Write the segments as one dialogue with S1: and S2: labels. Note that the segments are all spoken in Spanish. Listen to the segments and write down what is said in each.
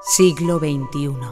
S1: Siglo XXI.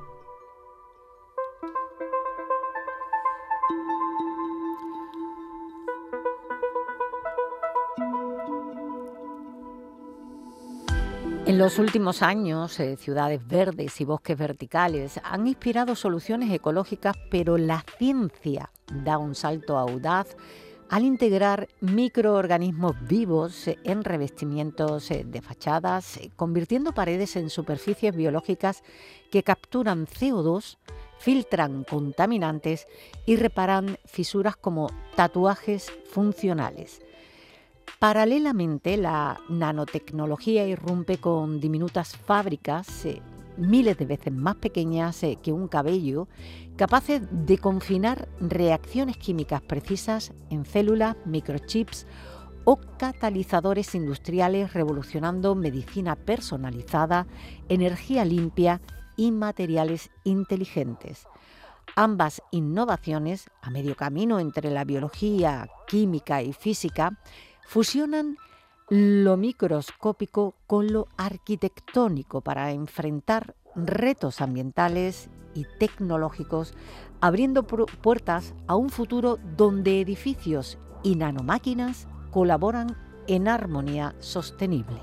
S2: En los últimos años, ciudades verdes y bosques verticales han inspirado soluciones ecológicas, pero la ciencia da un salto audaz al integrar microorganismos vivos en revestimientos de fachadas, convirtiendo paredes en superficies biológicas que capturan CO2, filtran contaminantes y reparan fisuras como tatuajes funcionales. Paralelamente, la nanotecnología irrumpe con diminutas fábricas, miles de veces más pequeñas que un cabello, capaces de confinar reacciones químicas precisas en células, microchips o catalizadores industriales, revolucionando medicina personalizada, energía limpia y materiales inteligentes. Ambas innovaciones, a medio camino entre la biología, química y física, fusionan lo microscópico con lo arquitectónico para enfrentar retos ambientales y tecnológicos, abriendo puertas a un futuro donde edificios y nanomáquinas colaboran en armonía sostenible.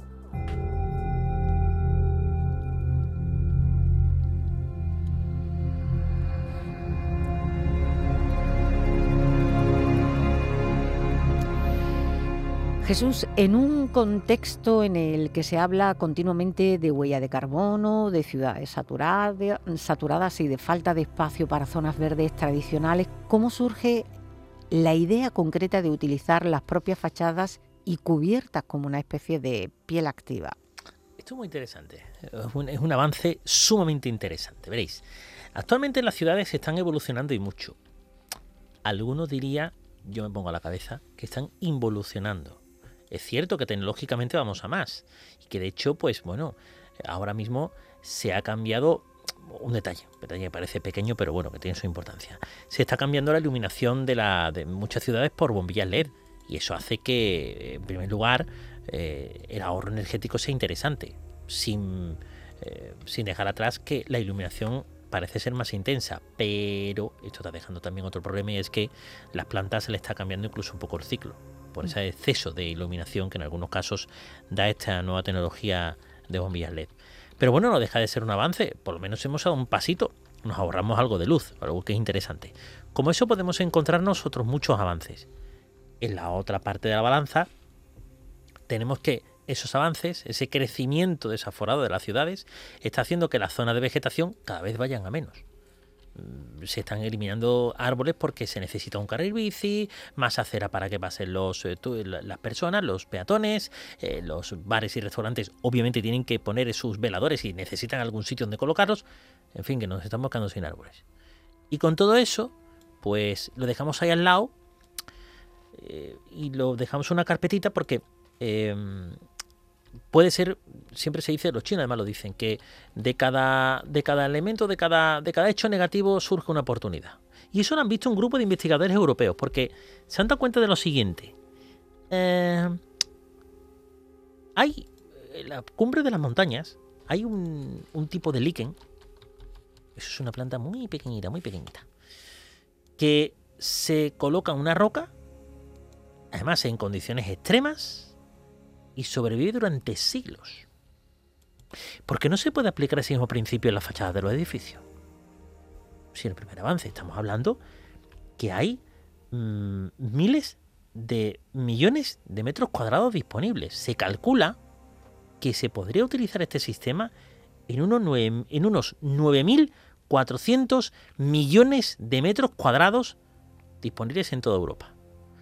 S2: Jesús, en un contexto en el que se habla continuamente de huella de carbono, de ciudades saturadas y de falta de espacio para zonas verdes tradicionales, ¿cómo surge la idea concreta de utilizar las propias fachadas y cubiertas como una especie de piel activa?
S3: Esto es muy interesante, es un avance sumamente interesante. Veréis, actualmente las ciudades están evolucionando y mucho. Algunos diría, yo me pongo a la cabeza, que están involucionando. Es cierto que tecnológicamente vamos a más y que de hecho, pues bueno, ahora mismo se ha cambiado un detalle que parece pequeño, pero bueno, que tiene su importancia. Se está cambiando la iluminación de muchas ciudades por bombillas LED y eso hace que, en primer lugar, el ahorro energético sea interesante, sin dejar atrás que la iluminación parece ser más intensa, pero esto está dejando también otro problema y es que las plantas se le está cambiando incluso un poco el ciclo por ese exceso de iluminación que en algunos casos da esta nueva tecnología de bombillas LED. Pero bueno, no deja de ser un avance, por lo menos hemos dado un pasito, nos ahorramos algo de luz, algo que es interesante. Como eso podemos encontrarnos otros muchos avances. En la otra parte de la balanza tenemos que esos avances, ese crecimiento desaforado de las ciudades, está haciendo que las zonas de vegetación cada vez vayan a menos. Se están eliminando árboles porque se necesita un carril bici, más acera para que pasen las personas, los peatones, los bares y restaurantes obviamente tienen que poner sus veladores y necesitan algún sitio donde colocarlos. En fin, que nos estamos quedando sin árboles. Y con todo eso, pues lo dejamos ahí al lado y lo dejamos en una carpetita porque puede ser, siempre se dice, los chinos además lo dicen, que de cada elemento, de cada hecho negativo surge una oportunidad. Y eso lo han visto un grupo de investigadores europeos, porque se han dado cuenta de lo siguiente. Hay, en la cumbre de las montañas, hay un tipo de líquen, eso es una planta muy pequeñita, que se coloca en una roca, además en condiciones extremas, y sobrevive durante siglos. ¿Por qué no se puede aplicar ese mismo principio en las fachadas de los edificios? Si en el primer avance estamos hablando que hay miles de millones de metros cuadrados disponibles. Se calcula que se podría utilizar este sistema en unos 9.400 millones de metros cuadrados disponibles en toda Europa.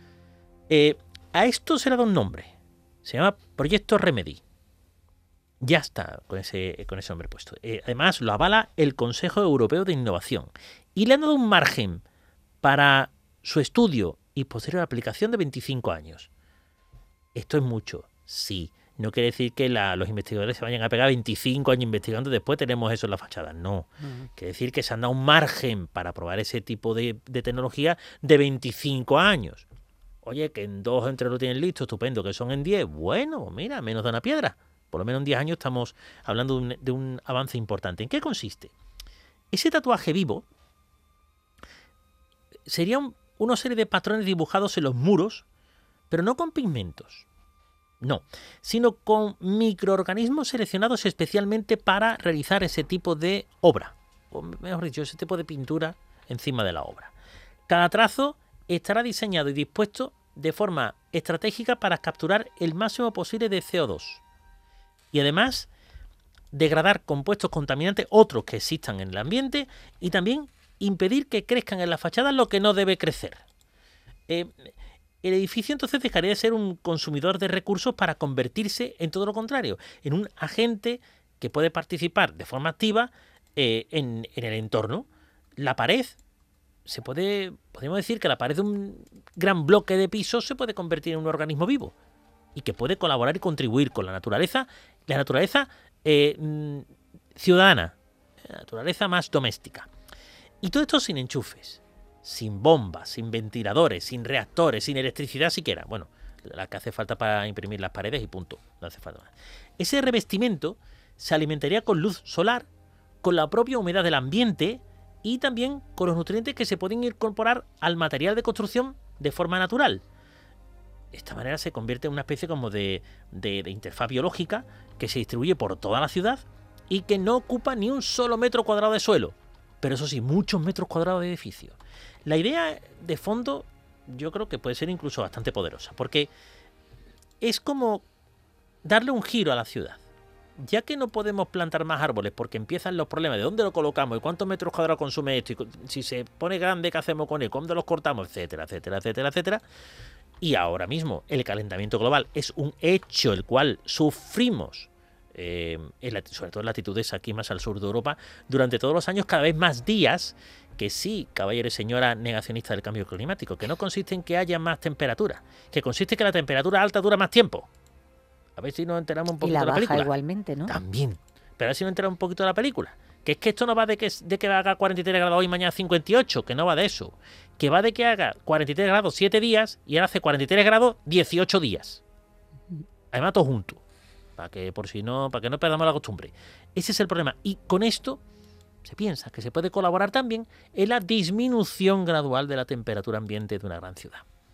S3: A esto se le da un nombre. Se llama Proyecto Remedy. Ya está con ese nombre puesto. Además, lo avala el Consejo Europeo de Innovación. Y le han dado un margen para su estudio y posterior aplicación de 25 años. ¿Esto es mucho? Sí. No quiere decir que los investigadores se vayan a pegar 25 años investigando y después tenemos eso en la fachada. No. Quiere decir que se han dado un margen para probar ese tipo de tecnología de 25 años. Oye, que en 2 o en 3 lo tienen listo, estupendo, que son en 10. Bueno, mira, menos da una piedra. Por lo menos en 10 años estamos hablando de un avance importante. ¿En qué consiste? Ese tatuaje vivo sería una serie de patrones dibujados en los muros, pero no con pigmentos, no, sino con microorganismos seleccionados especialmente para realizar ese tipo de obra, o mejor dicho, ese tipo de pintura encima de la obra. Cada trazo estará diseñado y dispuesto de forma estratégica para capturar el máximo posible de CO2 y además degradar compuestos contaminantes, otros que existan en el ambiente, y también impedir que crezcan en las fachadas lo que no debe crecer. El edificio entonces dejaría de ser un consumidor de recursos para convertirse en todo lo contrario, en un agente que puede participar de forma activa en el entorno. La pared, podemos decir que la pared de un gran bloque de pisos se puede convertir en un organismo vivo y que puede colaborar y contribuir con la naturaleza ciudadana, la naturaleza más doméstica. Y todo esto sin enchufes, sin bombas, sin ventiladores, sin reactores, sin electricidad siquiera. Bueno, la que hace falta para imprimir las paredes y punto, no hace falta más. Ese revestimiento se alimentaría con luz solar, con la propia humedad del ambiente y también con los nutrientes que se pueden incorporar al material de construcción de forma natural. De esta manera se convierte en una especie como de interfaz biológica que se distribuye por toda la ciudad y que no ocupa ni un solo metro cuadrado de suelo, pero eso sí, muchos metros cuadrados de edificio. La idea de fondo yo creo que puede ser incluso bastante poderosa, porque es como darle un giro a la ciudad. Ya que no podemos plantar más árboles porque empiezan los problemas de dónde lo colocamos y cuántos metros cuadrados consume esto, y si se pone grande, ¿qué hacemos con él? ¿Cuándo los cortamos? Etcétera, etcétera, etcétera, etcétera. Y ahora mismo el calentamiento global es un hecho el cual sufrimos, sobre todo en latitudes aquí más al sur de Europa, durante todos los años, cada vez más días, que sí, caballero y señora negacionista del cambio climático, que no consiste en que haya más temperatura, que consiste en que la temperatura alta dura más tiempo. A ver si nos enteramos un poquito de la película.
S2: Y la baja igualmente, ¿no?
S3: También. Pero a ver si nos enteramos un poquito de la película. Que es que esto no va de que haga 43 grados hoy y mañana 58, que no va de eso. Que va de que haga 43 grados 7 días y ahora hace 43 grados 18 días. Además todo junto. Para que no perdamos la costumbre. Ese es el problema. Y con esto se piensa que se puede colaborar también en la disminución gradual de la temperatura ambiente de una gran ciudad.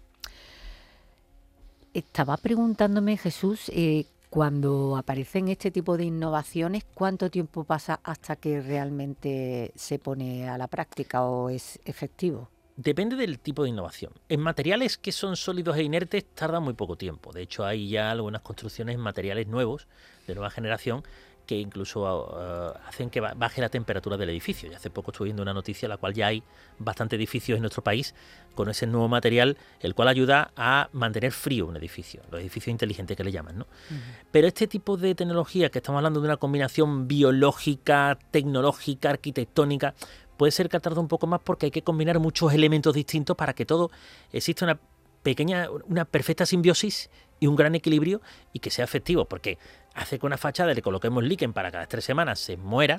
S2: Estaba preguntándome, Jesús, cuando aparecen este tipo de innovaciones, ¿cuánto tiempo pasa hasta que realmente se pone a la práctica o es efectivo?
S3: Depende del tipo de innovación. En materiales que son sólidos e inertes tarda muy poco tiempo. De hecho, hay ya algunas construcciones en materiales nuevos, de nueva generación, que incluso hacen que baje la temperatura del edificio. Y hace poco estuve viendo una noticia en la cual ya hay bastantes edificios en nuestro país con ese nuevo material, el cual ayuda a mantener frío un edificio, los edificios inteligentes que le llaman, ¿no? Uh-huh. Pero este tipo de tecnología, que estamos hablando de una combinación biológica, tecnológica, arquitectónica, puede ser que tarde un poco más porque hay que combinar muchos elementos distintos para que todo exista una perfecta simbiosis y un gran equilibrio y que sea efectivo, porque hace que una fachada le coloquemos líquen para cada 3 semanas se muera,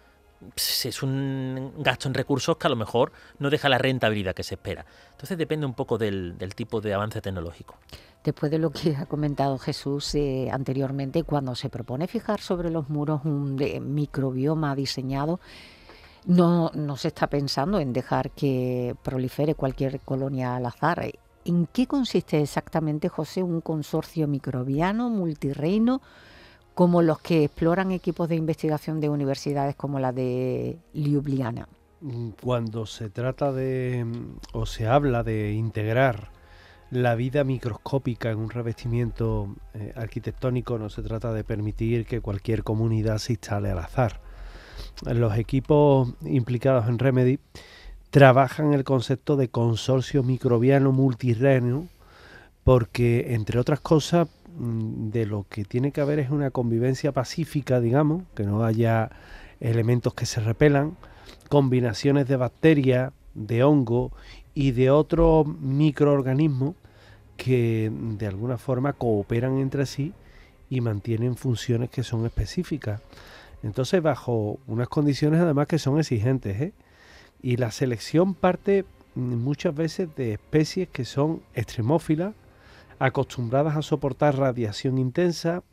S3: es un gasto en recursos que a lo mejor no deja la rentabilidad que se espera. Entonces depende un poco del tipo de avance tecnológico.
S2: Después de lo que ha comentado Jesús anteriormente, cuando se propone fijar sobre los muros un microbioma diseñado, no se está pensando en dejar que prolifere cualquier colonia al azar. ¿En qué consiste exactamente, José, un consorcio microbiano multirreino como los que exploran equipos de investigación de universidades como la de Ljubljana?
S1: Cuando se trata o se habla de integrar la vida microscópica en un revestimiento arquitectónico, no se trata de permitir que cualquier comunidad se instale al azar. Los equipos implicados en Remedy trabajan el concepto de consorcio microbiano multirreino porque, entre otras cosas, de lo que tiene que haber es una convivencia pacífica, digamos, que no haya elementos que se repelan, combinaciones de bacterias, de hongo y de otros microorganismos que de alguna forma cooperan entre sí y mantienen funciones que son específicas. Entonces, bajo unas condiciones además que son exigentes, y la selección parte muchas veces de especies que son extremófilas, acostumbradas a soportar radiación intensa,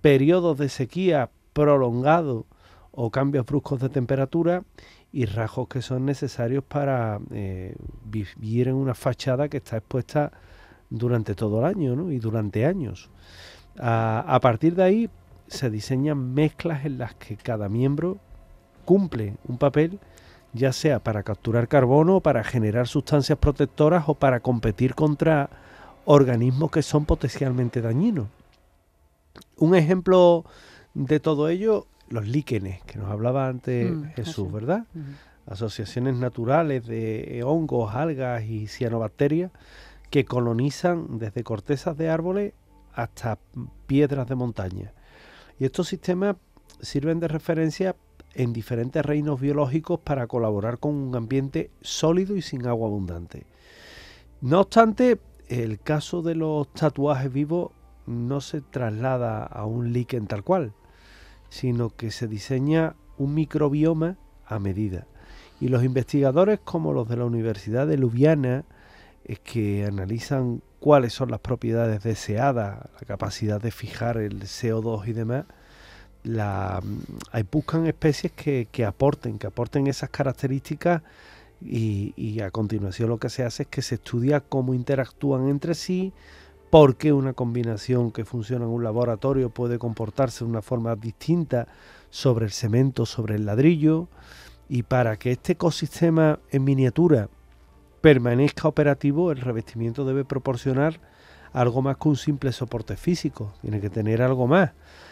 S1: periodos de sequía prolongados o cambios bruscos de temperatura y rasgos que son necesarios para vivir en una fachada que está expuesta durante todo el año, ¿no? Y durante años. A partir de ahí se diseñan mezclas en las que cada miembro cumple un papel, ya sea para capturar carbono, para generar sustancias protectoras o para competir contra organismos que son potencialmente dañinos. Un ejemplo de todo ello, los líquenes, que nos hablaba antes Jesús, ¿verdad? Asociaciones naturales de hongos, algas y cianobacterias que colonizan desde cortezas de árboles hasta piedras de montaña. Y estos sistemas sirven de referencia en diferentes reinos biológicos para colaborar con un ambiente sólido y sin agua abundante. No obstante, el caso de los tatuajes vivos no se traslada a un líquen tal cual, sino que se diseña un microbioma a medida. Y los investigadores como los de la Universidad de Ljubljana, que analizan cuáles son las propiedades deseadas, la capacidad de fijar el CO2 y demás, buscan especies que aporten esas características y a continuación lo que se hace es que se estudia cómo interactúan entre sí, por qué una combinación que funciona en un laboratorio puede comportarse de una forma distinta sobre el cemento, sobre el ladrillo, y para que este ecosistema en miniatura permanezca operativo, el revestimiento debe proporcionar algo más que un simple soporte físico, tiene que tener algo más.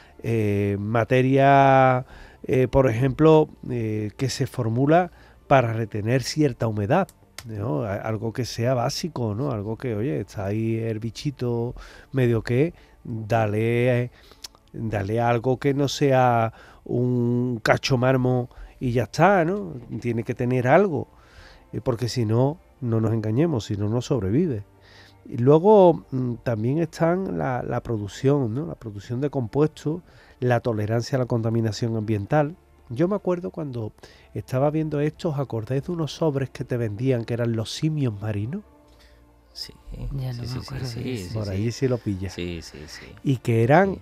S1: Materia, por ejemplo, que se formula para retener cierta humedad, ¿no? Algo que sea básico, ¿no? Algo que, oye, está ahí el bichito medio que, dale algo que no sea un cacho mármol y ya está, ¿no? Tiene que tener algo, porque si no, no nos engañemos, si no, no sobrevive. Y luego también están la producción, ¿no? La producción de compuestos, la tolerancia a la contaminación ambiental. Yo me acuerdo cuando estaba viendo esto, ¿os acordáis de unos sobres que te vendían que eran los simios marinos?
S3: Sí,
S2: sí.
S1: Por ahí sí lo pillas.
S3: Sí.
S1: Y que eran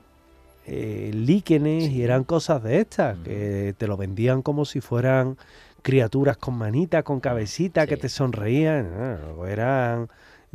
S1: líquenes y eran cosas de estas, que te lo vendían como si fueran criaturas con manitas, con cabecita, que te sonreían. No, eran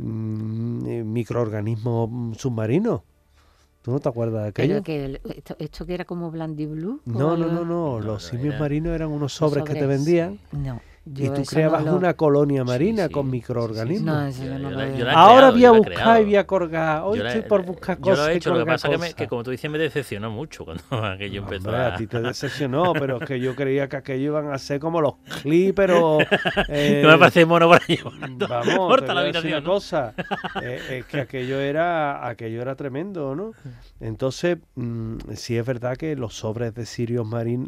S1: microorganismos submarinos. ¿Tú no te acuerdas de aquello?
S2: Pero que esto que era como Blandiblue.
S1: No. Los simios marinos eran unos sobres que te vendían.
S2: No.
S1: Y tú creabas una colonia marina con microorganismos.
S2: No, eso yo no lo veo.
S1: Ahora voy a buscar y voy a colgar. Hoy estoy por buscar cosas.
S3: Yo lo he hecho, lo que pasa es que como tú dices, me decepcionó mucho cuando aquello empezó.
S1: A ti te decepcionó, pero es que yo creía que aquello iban a ser como los Clippers o...
S3: no me parece mono por ahí.
S1: Vamos, te voy a decir una cosa. Es que aquello era tremendo, ¿no? Entonces, sí es verdad que los sobres de simios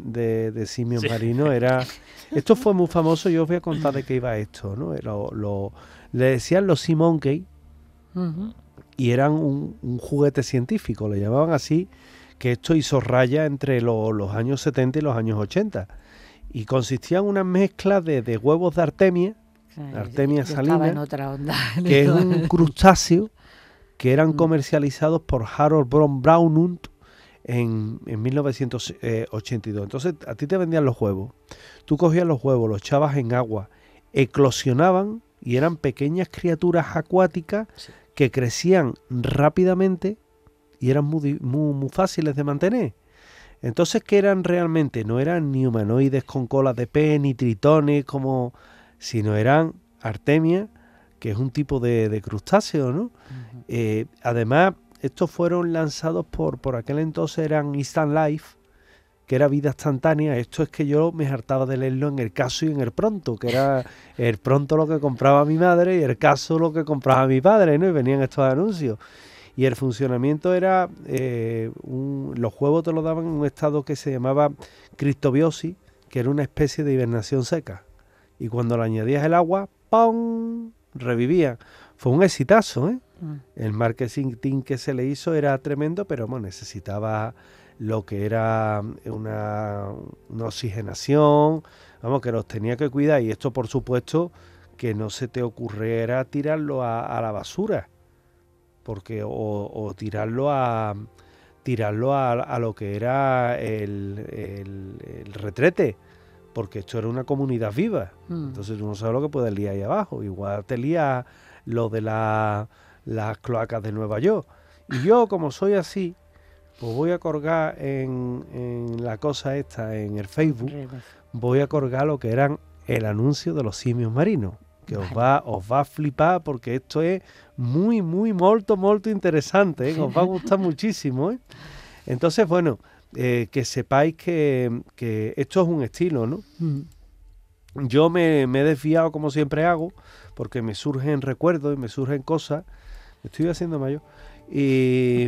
S1: marinos era... Esto fue muy famoso. Yo os voy a contar de qué iba esto, ¿no? Le decían los Sea Monkey y eran un juguete científico, le llamaban así, que esto hizo raya entre los años 70 y los años 80. Y consistía en una mezcla de huevos de Artemia, Artemia salina,
S2: en otra onda.
S1: que es un crustáceo que eran comercializados por Harold Brownund en 1982. Entonces a ti te vendían los huevos, tú cogías los huevos, los echabas en agua, eclosionaban y eran pequeñas criaturas acuáticas que crecían rápidamente y eran muy fáciles de mantener. Entonces, ¿qué eran realmente? No eran ni humanoides con colas de pez ni tritones, sino eran Artemia, que es un tipo de crustáceo, ¿no? Además, estos fueron lanzados por aquel entonces, eran Instant Life, que era vida instantánea. Esto es que yo me hartaba de leerlo en El Caso y en El Pronto, que era El Pronto lo que compraba mi madre y El Caso lo que compraba mi padre, ¿no? Y venían estos anuncios. Y el funcionamiento era, los huevos te los daban en un estado que se llamaba criptobiosis, que era una especie de hibernación seca. Y cuando le añadías el agua, ¡pum!, revivían. Fue un exitazo, ¿eh? El marketing que se le hizo era tremendo, pero bueno, necesitaba lo que era una oxigenación, vamos, que los tenía que cuidar. Y esto, por supuesto, que no se te ocurriera tirarlo a la basura, porque o tirarlo tirarlo a lo que era el retrete, porque esto era una comunidad viva. Entonces tú no sabes lo que puedes liar ahí abajo. Igual te lía lo de las cloacas de Nueva York. Y yo, como soy así, pues voy a colgar en la cosa esta, en el Facebook, voy a colgar lo que eran el anuncio de los simios marinos, que os va a flipar, porque esto es muy, muy, molto interesante, ¿eh? Os va a gustar muchísimo, ¿eh? Entonces, bueno, que sepáis que esto es un estilo, ¿no? Yo me he desviado, como siempre hago, porque me surgen recuerdos y me surgen cosas. Me estoy haciendo mayor. Y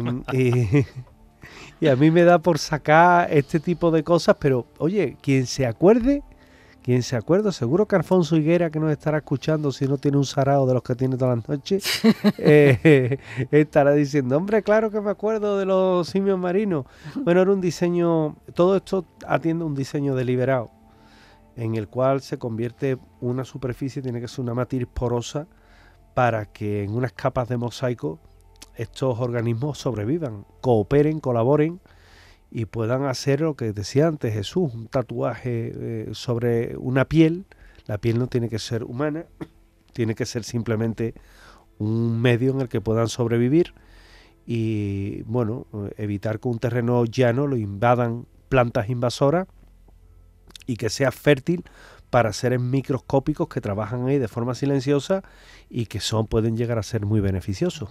S1: a mí me da por sacar este tipo de cosas, pero oye, quien se acuerde, seguro que Alfonso Higuera, que nos estará escuchando, si no tiene un sarao de los que tiene todas las noches, estará diciendo, hombre, claro que me acuerdo de los simios marinos. Bueno, era un diseño, todo esto atiende a un diseño deliberado, en el cual se convierte una superficie, tiene que ser una matriz porosa, para que en unas capas de mosaico estos organismos sobrevivan, cooperen, colaboren y puedan hacer lo que decía antes Jesús, un tatuaje sobre una piel. La piel no tiene que ser humana, tiene que ser simplemente un medio en el que puedan sobrevivir y, bueno, evitar que un terreno llano lo invadan plantas invasoras y que sea fértil para seres microscópicos que trabajan ahí de forma silenciosa y que pueden llegar a ser muy beneficiosos.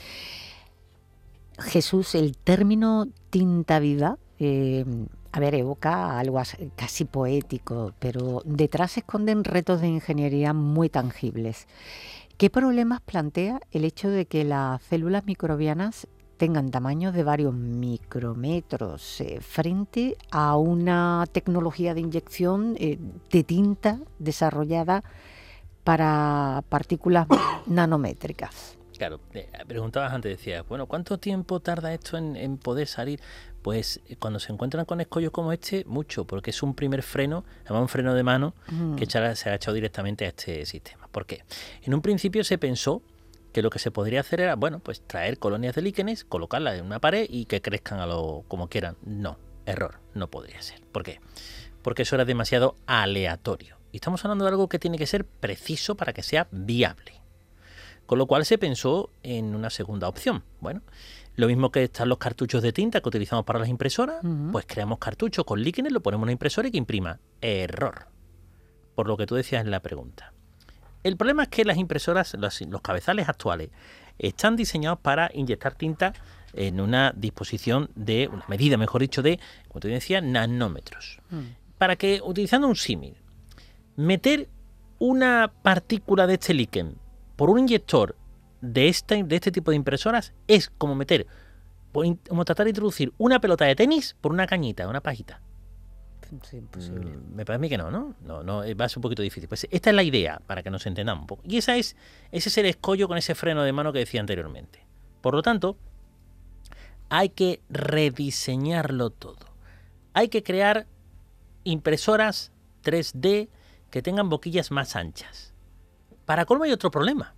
S2: Jesús, el término tinta viva, evoca algo casi poético, pero detrás se esconden retos de ingeniería muy tangibles. ¿Qué problemas plantea el hecho de que las células microbianas tengan tamaños de varios micrómetros frente a una tecnología de inyección de tinta desarrollada para partículas nanométricas?
S3: Claro, preguntabas antes, decías, bueno, ¿cuánto tiempo tarda esto en poder salir? Pues cuando se encuentran con escollos como este, mucho, porque es un primer freno, además un freno de mano, que se ha echado directamente a este sistema. ¿Por qué? En un principio se pensó que lo que se podría hacer era, bueno, pues traer colonias de líquenes, colocarlas en una pared y que crezcan como quieran. No, error, no podría ser. ¿Por qué? Porque eso era demasiado aleatorio. Y estamos hablando de algo que tiene que ser preciso para que sea viable. Con lo cual se pensó en una segunda opción. Bueno, lo mismo que están los cartuchos de tinta que utilizamos para las impresoras, pues creamos cartuchos con líquenes, lo ponemos en una impresora y que imprima. Error. Por lo que tú decías en la pregunta. El problema es que las impresoras, los cabezales actuales, están diseñados para inyectar tinta en una disposición de, una medida, mejor dicho, de, como te decía, nanómetros. Para que, utilizando un símil, meter una partícula de este líquen por un inyector de este tipo de impresoras es como tratar de introducir una pelota de tenis por una cañita, una pajita.
S2: Sí, imposible.
S3: Me parece a mí que no, va a ser un poquito difícil. Pues esta es la idea, para que nos entendamos un poco. Y ese es el escollo con ese freno de mano que decía anteriormente. Por lo tanto, hay que rediseñarlo todo. Hay que crear impresoras 3D que tengan boquillas más anchas. Para colmo hay otro problema.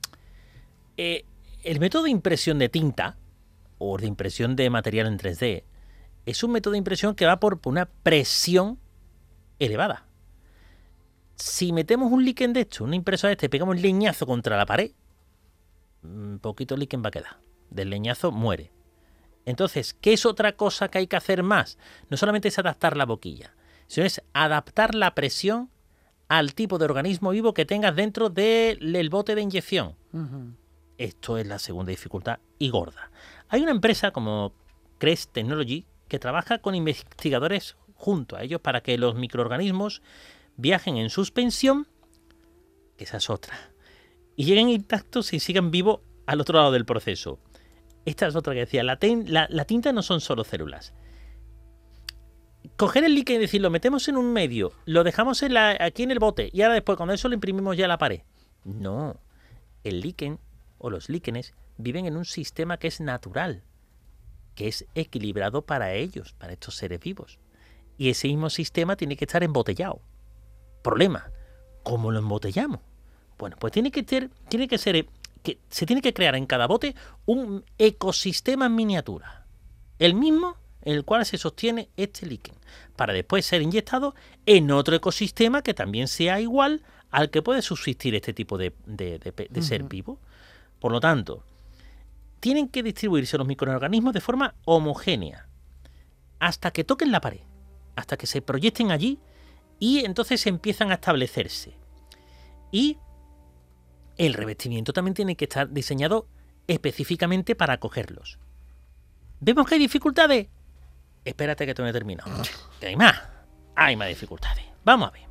S3: El método de impresión de tinta o de impresión de material en 3D es un método de impresión que va por una presión elevada. Si metemos un líquen de esto, una impresora de este, pegamos el leñazo contra la pared, un poquito líquen va a quedar. Del leñazo muere. Entonces, ¿qué es otra cosa que hay que hacer más? No solamente es adaptar la boquilla, sino es adaptar la presión al tipo de organismo vivo que tengas dentro del bote de inyección. Esto es la segunda dificultad y gorda. Hay una empresa como Crest Technology que trabaja con investigadores junto a ellos para que los microorganismos viajen en suspensión, que esa es otra, y lleguen intactos y sigan vivos al otro lado del proceso. Esta es otra que decía, la tinta no son solo células. Coger el líquen y decir, lo metemos en un medio, lo dejamos aquí en el bote y ahora después cuando eso lo imprimimos ya a la pared. No, el líquen o los líquenes viven en un sistema que es natural, que es equilibrado para ellos, para estos seres vivos. Y ese mismo sistema tiene que estar embotellado. Problema, ¿cómo lo embotellamos? Bueno, pues se tiene que crear en cada bote un ecosistema en miniatura. el mismo en el cual se sostiene este líquen, para después ser inyectado en otro ecosistema que también sea igual al que puede subsistir este tipo de ser vivo. Por lo tanto, tienen que distribuirse los microorganismos de forma homogénea hasta que toquen la pared, hasta que se proyecten allí y entonces empiezan a establecerse. Y el revestimiento también tiene que estar diseñado específicamente para acogerlos. ¿Vemos que hay dificultades? Espérate que te no he terminado. Que hay más dificultades. Vamos a ver.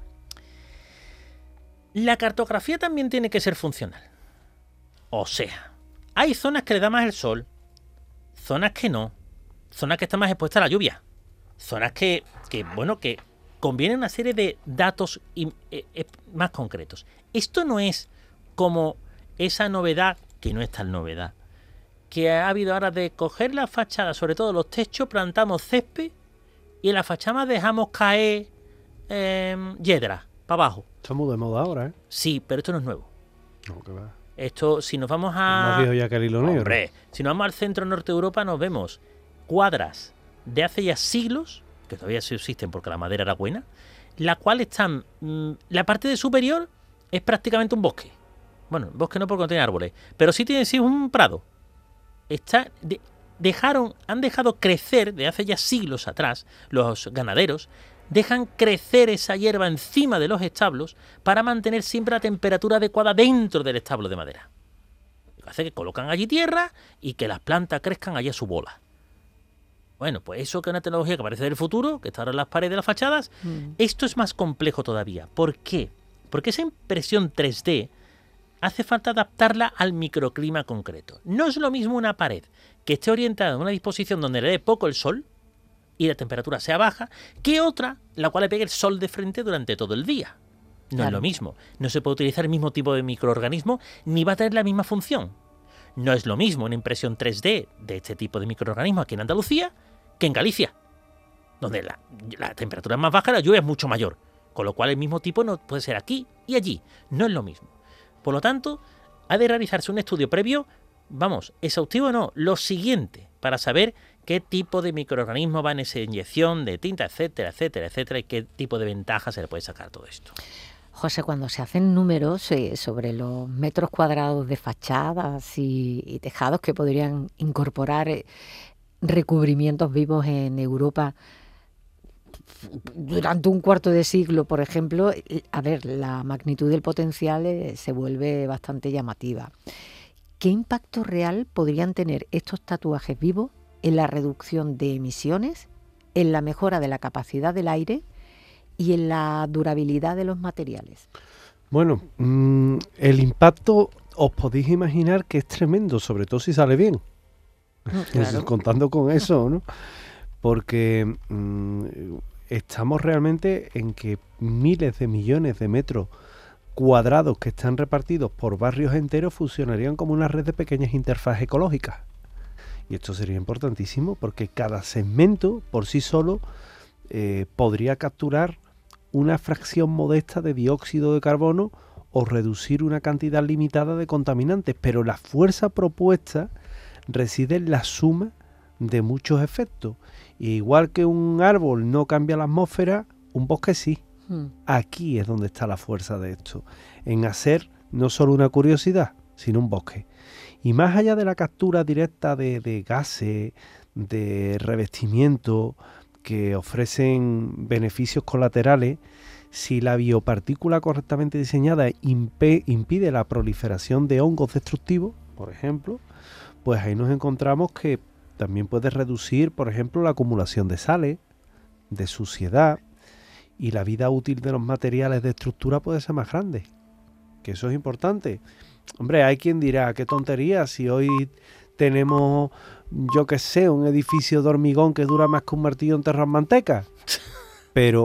S3: La cartografía también tiene que ser funcional. O sea, hay zonas que le da más el sol, zonas que no, zonas que están más expuestas a la lluvia, zonas que conviene una serie de datos más concretos. Esto no es como esa novedad, que no es tal novedad, que ha habido ahora de coger la fachada, sobre todo los techos, plantamos césped y en la fachada dejamos caer yedra para abajo.
S1: Estamos de moda ahora, ¿eh?
S3: Sí, pero esto no es nuevo.
S1: No, que va.
S3: Esto, si nos vamos
S1: Más viejo ya que el hilo negro.
S3: Hombre, si nos vamos al centro norte de Europa, nos vemos cuadras de hace ya siglos, que todavía subsisten porque la madera era buena, la cual están... la parte de superior es prácticamente un bosque. Bueno, bosque no porque no tiene árboles, pero sí tiene un prado. Han dejado crecer, de hace ya siglos atrás, los ganaderos, dejan crecer esa hierba encima de los establos para mantener siempre la temperatura adecuada dentro del establo de madera. Hace que colocan allí tierra y que las plantas crezcan allí a su bola. Bueno, pues eso que es una tecnología que parece del futuro, que está ahora en las paredes de las fachadas, esto es más complejo todavía. ¿Por qué? Porque esa impresión 3D hace falta adaptarla al microclima concreto. No es lo mismo una pared que esté orientada en una disposición donde le dé poco el sol y la temperatura sea baja, que otra, la cual le pegue el sol de frente durante todo el día. No es lo mismo. No se puede utilizar el mismo tipo de microorganismo, ni va a tener la misma función. No es lo mismo una impresión 3D de este tipo de microorganismo aquí en Andalucía que en Galicia, donde la temperatura es más baja y la lluvia es mucho mayor. Con lo cual el mismo tipo no puede ser aquí y allí. No es lo mismo. Por lo tanto, ha de realizarse un estudio previo, exhaustivo o no, lo siguiente, para saber qué tipo de microorganismo va en esa inyección de tinta, etcétera, etcétera, etcétera, y qué tipo de ventaja se le puede sacar a todo esto.
S2: José, cuando se hacen números sobre los metros cuadrados de fachadas y tejados que podrían incorporar recubrimientos vivos en Europa durante un cuarto de siglo, por ejemplo, a ver, la magnitud del potencial se vuelve bastante llamativa. ¿Qué impacto real podrían tener estos tatuajes vivos en la reducción de emisiones, en la mejora de la capacidad del aire y en la durabilidad de los materiales?
S1: Bueno, el impacto os podéis imaginar que es tremendo, sobre todo si sale bien. Claro. Contando con eso, ¿no? Porque estamos realmente en que miles de millones de metros cuadrados que están repartidos por barrios enteros funcionarían como una red de pequeñas interfaces ecológicas. Y esto sería importantísimo porque cada segmento por sí solo podría capturar una fracción modesta de dióxido de carbono o reducir una cantidad limitada de contaminantes, pero la fuerza propuesta reside en la suma de muchos efectos. Y igual que un árbol no cambia la atmósfera, un bosque sí. Aquí es donde está la fuerza de esto, en hacer no solo una curiosidad, sino un bosque. Y más allá de la captura directa de gases, de revestimiento, que ofrecen beneficios colaterales, si la biopartícula correctamente diseñada impide la proliferación de hongos destructivos, por ejemplo, pues ahí nos encontramos que también puede reducir, por ejemplo, la acumulación de sales, de suciedad, y la vida útil de los materiales de estructura puede ser más grande, que eso es importante. Hombre, hay quien dirá, qué tontería, si hoy tenemos, yo qué sé, un edificio de hormigón que dura más que un martillo enterrado en manteca. Pero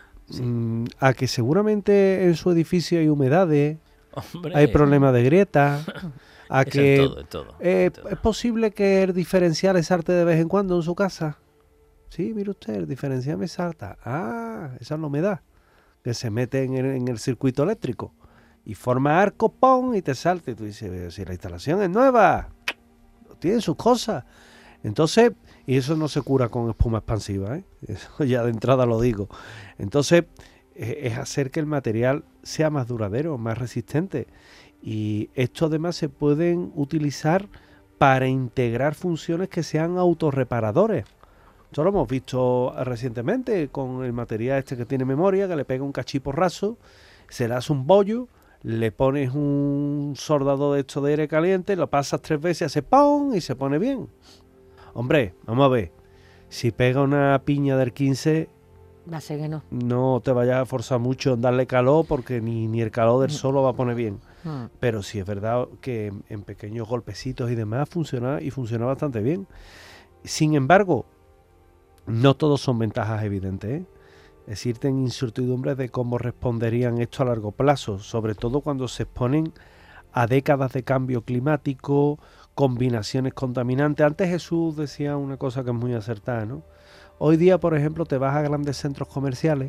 S1: a que seguramente en su edificio hay humedades, hay problemas de grieta, a
S3: es
S1: que
S3: todo.
S1: ¿Es posible que el diferencial salte de vez en cuando en su casa? Sí, mire usted, el diferencial me salta. Ah, esa es la humedad que se mete en el circuito eléctrico y forma arco, ¡pum! Y te salta. Y tú dices, si la instalación es nueva, tiene sus cosas. Entonces, Y eso no se cura con espuma expansiva, ¿eh? Eso ya de entrada lo digo. Entonces, es hacer que el material sea más duradero, más resistente. Y esto además se pueden utilizar para integrar funciones que sean autorreparadores. Esto lo hemos visto recientemente con el material este que tiene memoria, que le pega un cachiporrazo, se le hace un bollo, le pones un soldado de esto de aire caliente, lo pasas 3 veces, hace ¡pum! Y se pone bien. Hombre, vamos a ver, si pega una piña del 15,
S2: Va a ser que no.
S1: no te vayas a forzar mucho en darle calor, porque ni el calor del sol lo va a poner bien. Pero sí es verdad que en pequeños golpecitos y demás funciona, y funciona bastante bien. Sin embargo, no todos son ventajas evidentes, ¿eh? Existen incertidumbres de cómo responderían esto a largo plazo, sobre todo cuando se exponen a décadas de cambio climático, combinaciones contaminantes. Antes Jesús decía una cosa que es muy acertada, ¿no? Hoy día, por ejemplo, te vas a grandes centros comerciales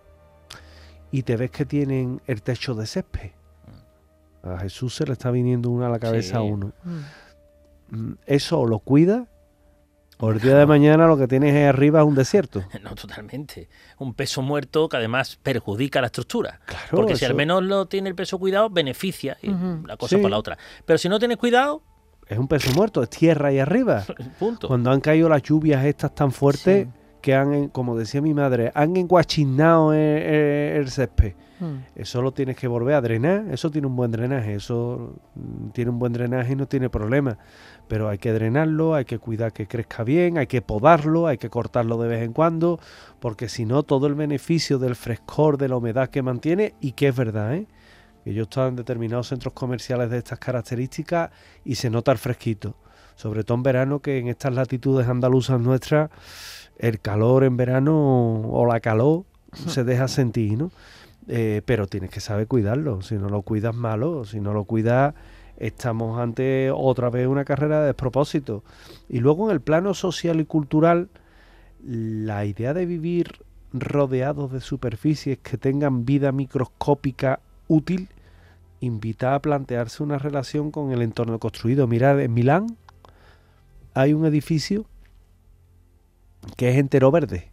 S1: y te ves que tienen el techo de césped. A Jesús se le está viniendo una a la cabeza a uno. Eso o lo cuida, o el día de mañana lo que tienes ahí arriba es un desierto.
S3: No, totalmente. Un peso muerto que además perjudica la estructura.
S1: Claro,
S3: porque si
S1: eso
S3: al menos lo tiene el peso cuidado, beneficia la cosa
S1: Sí.
S3: por la otra. Pero si no tienes cuidado,
S1: Es un peso muerto, es tierra ahí arriba.
S3: punto.
S1: Cuando han caído las lluvias estas tan fuertes,
S2: Sí.
S1: que han, como decía mi madre, han enguachinado el césped. Eso lo tienes que volver a drenar. Eso tiene un buen drenaje. Eso tiene un buen drenaje y no tiene problema. Pero hay que drenarlo, hay que cuidar que crezca bien, hay que podarlo, hay que cortarlo de vez en cuando, porque si no, todo el beneficio del frescor, de la humedad que mantiene, y que es verdad, ¿eh? Que yo he estado en determinados centros comerciales de estas características y se nota el fresquito. Sobre todo en verano, que en estas latitudes andaluzas nuestras, el calor en verano o la calor se deja sentir, ¿no? Pero tienes que saber cuidarlo. Si no lo cuidas, malo. Si no lo cuidas, estamos ante otra vez una carrera de despropósito. Y luego en el plano social y cultural, la idea de vivir rodeados de superficies que tengan vida microscópica útil invita a plantearse una relación con el entorno construido. Mirad, en Milán hay un edificio que es entero verde.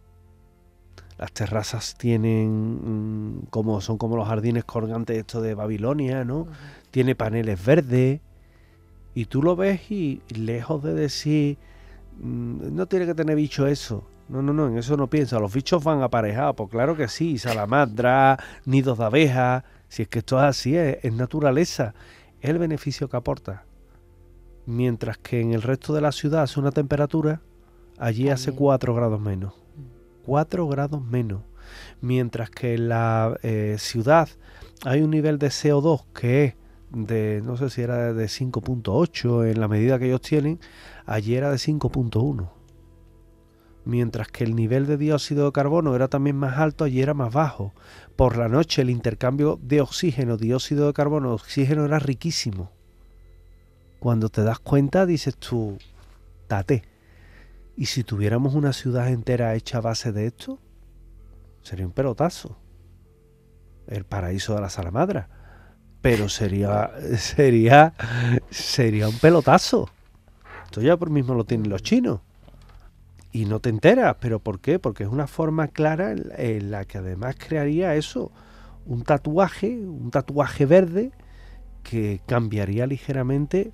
S1: Las terrazas tienen son como los jardines colgantes estos de Babilonia, ¿no? Tiene paneles verdes y tú lo ves y lejos de decir no tiene que tener bicho eso. No, en eso no piensa. Los bichos van aparejados, pues claro que sí, salamandra, nidos de abejas. Si es que esto es así, es naturaleza, es el beneficio que aporta. Mientras que en el resto de la ciudad hace una temperatura, allí hace 4 grados menos. 4 grados menos. Mientras que en la ciudad hay un nivel de CO2 que es de, no sé si era de 5.8 en la medida que ellos tienen, allí era de 5.1. Mientras que el nivel de dióxido de carbono era también más alto, allí era más bajo. Por la noche el intercambio de oxígeno, dióxido de carbono, oxígeno era riquísimo. Cuando te das cuenta dices tú, date. Y si tuviéramos una ciudad entera hecha a base de esto, sería un pelotazo. El paraíso de la salamandra. Pero sería un pelotazo. Esto ya por mismo lo tienen los chinos. Y no te enteras. ¿Pero por qué? Porque es una forma clara en la que además crearía eso. Un tatuaje verde que cambiaría ligeramente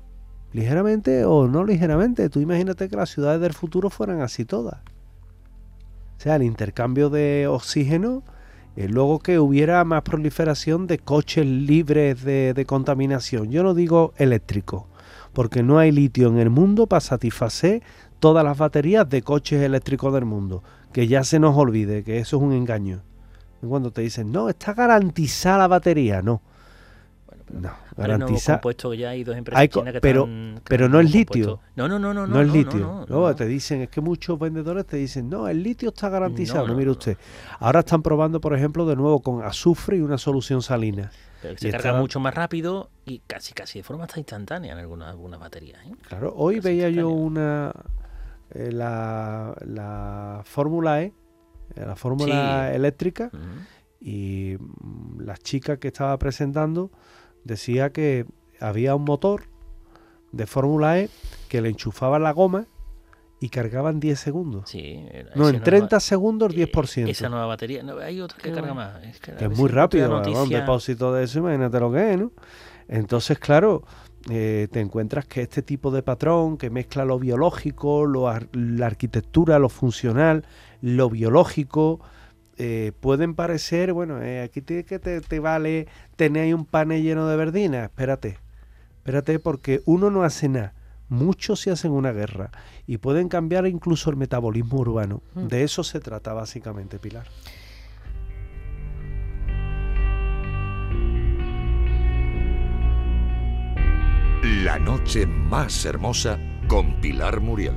S1: o no ligeramente. Tú imagínate que las ciudades del futuro fueran así todas. O sea, el intercambio de oxígeno, luego que hubiera más proliferación de coches libres de contaminación. Yo no digo eléctricos, porque no hay litio en el mundo para satisfacer todas las baterías de coches eléctricos del mundo. Que ya se nos olvide que eso es un engaño. Cuando te dicen, no, está garantizada la batería, no. No, garantiza.
S3: Compuesto ya hay 2 empresas chinas que
S1: pero no es litio.
S3: No
S1: es litio. Luego te dicen, es que muchos vendedores te dicen, no, el litio está garantizado. No, mire usted. Ahora están probando, por ejemplo, de nuevo con azufre y una solución salina.
S3: Pero se carga mucho más rápido y casi de forma hasta instantánea en algunas baterías, ¿eh?
S1: Claro, hoy casi veía yo la Fórmula E, la Fórmula eléctrica, y la chica que estaba presentando decía que había un motor de Fórmula E que le enchufaba la goma y cargaban 10 segundos.
S3: Sí.
S1: No, en 30 segundos 10%.
S3: Esa nueva batería. No, hay otra que carga más.
S1: Que es muy rápido. Un depósito de eso, imagínate lo que es, ¿no? Entonces, claro, te encuentras que este tipo de patrón que mezcla lo biológico, la arquitectura, lo funcional, lo biológico, pueden parecer, bueno, aquí te vale tener ahí un panel lleno de verdina. Espérate, porque uno no hace nada. Muchos se hacen una guerra y pueden cambiar incluso el metabolismo urbano. De eso se trata básicamente, Pilar.
S4: La noche más hermosa con Pilar Muriel.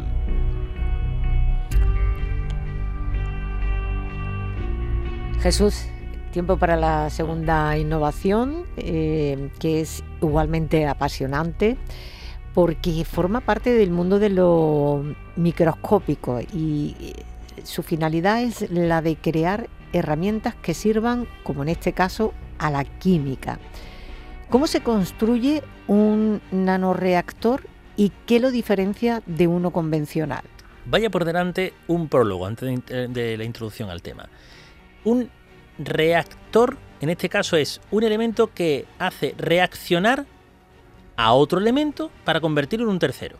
S2: Jesús, tiempo para la segunda innovación, que es igualmente apasionante, porque forma parte del mundo de lo microscópico y su finalidad es la de crear herramientas que sirvan, como en este caso, a la química. ¿Cómo se construye un nanoreactor y qué lo diferencia de uno convencional?
S3: Vaya por delante un prólogo antes de la introducción al tema. Un reactor, en este caso, es un elemento que hace reaccionar a otro elemento para convertirlo en un tercero.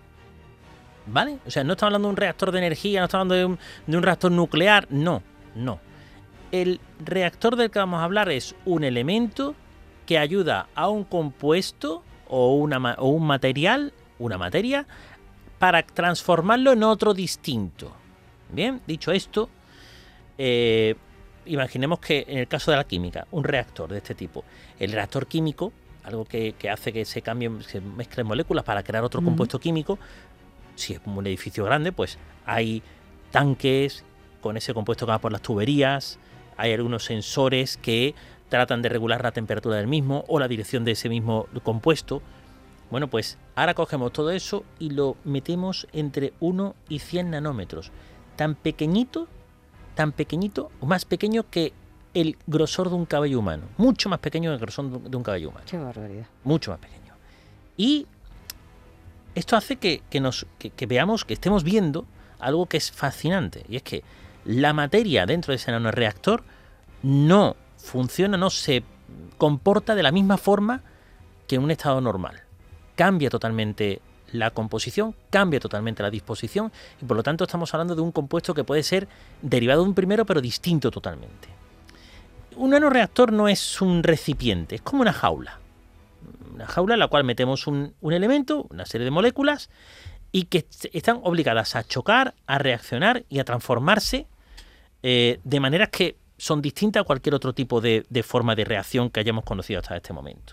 S3: ¿Vale? O sea, no estamos hablando de un reactor de energía, no estamos hablando de un reactor nuclear, no. El reactor del que vamos a hablar es un elemento que ayuda a un compuesto o un material, una materia, para transformarlo en otro distinto. Bien, dicho esto, imaginemos que en el caso de la química, un reactor de este tipo, el reactor químico, algo que hace que se mezclen moléculas para crear otro compuesto químico. Si es un edificio grande, pues hay tanques con ese compuesto que va por las tuberías, hay algunos sensores que tratan de regular la temperatura del mismo o la dirección de ese mismo compuesto. Bueno, pues ahora cogemos todo eso y lo metemos entre 1 y 100 nanómetros. Tan pequeñito, o más pequeño que el grosor de un cabello humano. Mucho más pequeño que el grosor de un cabello humano.
S2: Qué barbaridad.
S3: Mucho más pequeño. Y esto hace que veamos, que estemos viendo algo que es fascinante. Y es que la materia dentro de ese nanoreactor no funciona, no se comporta de la misma forma que en un estado normal. Cambia totalmente la composición, cambia totalmente la disposición y por lo tanto estamos hablando de un compuesto que puede ser derivado de un primero pero distinto totalmente. Un nanoreactor no es un recipiente, es como una jaula. Una jaula en la cual metemos un elemento, una serie de moléculas y que están obligadas a chocar, a reaccionar y a transformarse de maneras que son distintas a cualquier otro tipo de forma de reacción que hayamos conocido hasta este momento.